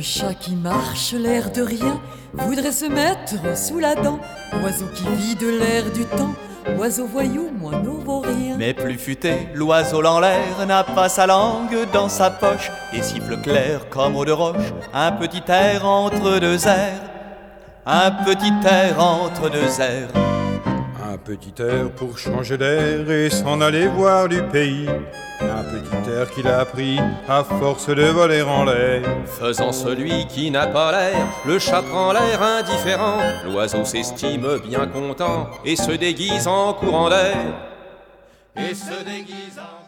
chat qui marche l'air de rien voudrait se mettre sous la dent. Oiseau qui vit de l'air du temps, oiseau voyou, moineau vaut rien. Mais plus futé, l'oiseau en l'air n'a pas sa langue dans sa poche et siffle clair comme eau de roche, un petit air entre deux airs, un petit air entre deux airs. Un petit air pour changer d'air et s'en aller voir du pays. Un petit air qu'il a appris à force de voler en l'air. Faisant celui qui n'a pas l'air, le chat prend l'air indifférent. L'oiseau s'estime bien content et se déguise en courant d'air. Et se déguise en